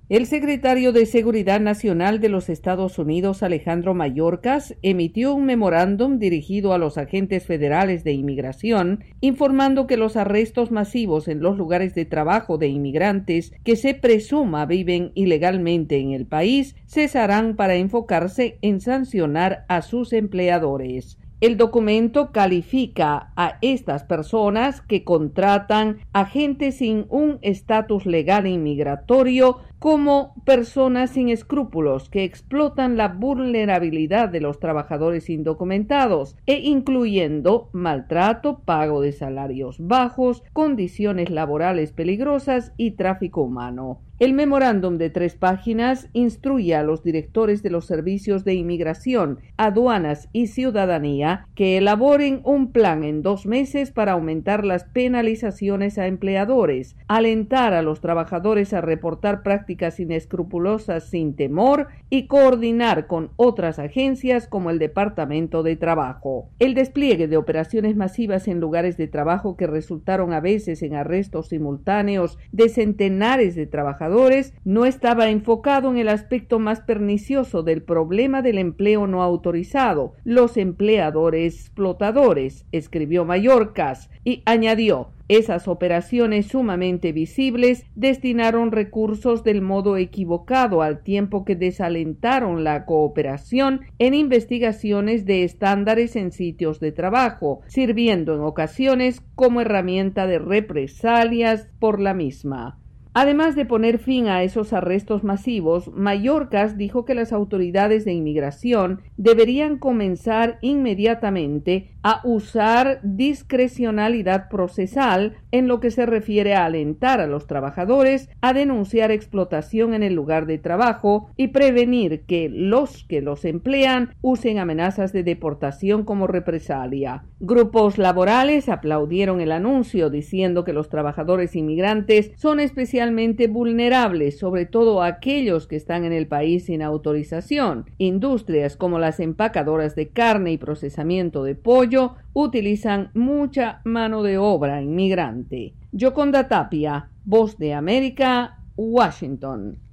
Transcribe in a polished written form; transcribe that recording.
El secretario de Seguridad Nacional de los Estados Unidos, Alejandro Mayorkas, emitió un memorándum dirigido a los agentes federales de inmigración, informando que los arrestos masivos en los lugares de trabajo de inmigrantes que se presuma viven ilegalmente en el país cesarán para enfocarse en sancionar a sus empleadores. El documento califica a estas personas que contratan agentes sin un estatus legal inmigratorio como personas sin escrúpulos que explotan la vulnerabilidad de los trabajadores indocumentados incluyendo maltrato, pago de salarios bajos, condiciones laborales peligrosas y tráfico humano. El memorándum de 3 páginas instruye a los directores de los servicios de inmigración, aduanas y ciudadanía que elaboren un plan en 2 meses para aumentar las penalizaciones a empleadores, alentar a los trabajadores a reportar prácticas inescrupulosas sin temor y coordinar con otras agencias como el Departamento de Trabajo. El despliegue de operaciones masivas en lugares de trabajo que resultaron a veces en arrestos simultáneos de centenares de trabajadores no estaba enfocado en el aspecto más pernicioso del problema del empleo no autorizado, los empleadores explotadores, escribió Mayorkas, y añadió: esas operaciones sumamente visibles destinaron recursos del modo equivocado al tiempo que desalentaron la cooperación en investigaciones de estándares en sitios de trabajo, sirviendo en ocasiones como herramienta de represalias por la misma. Además de poner fin a esos arrestos masivos, Mayorkas dijo que las autoridades de inmigración deberían comenzar inmediatamente a usar discrecionalidad procesal en lo que se refiere a alentar a los trabajadores a denunciar explotación en el lugar de trabajo y prevenir que los emplean usen amenazas de deportación como represalia. Grupos laborales aplaudieron el anuncio diciendo que los trabajadores inmigrantes son especialmente vulnerables, sobre todo aquellos que están en el país sin autorización. Industrias como las empacadoras de carne y procesamiento de pollo utilizan mucha mano de obra inmigrante. Yoconda Tapia, Voz de América, Washington.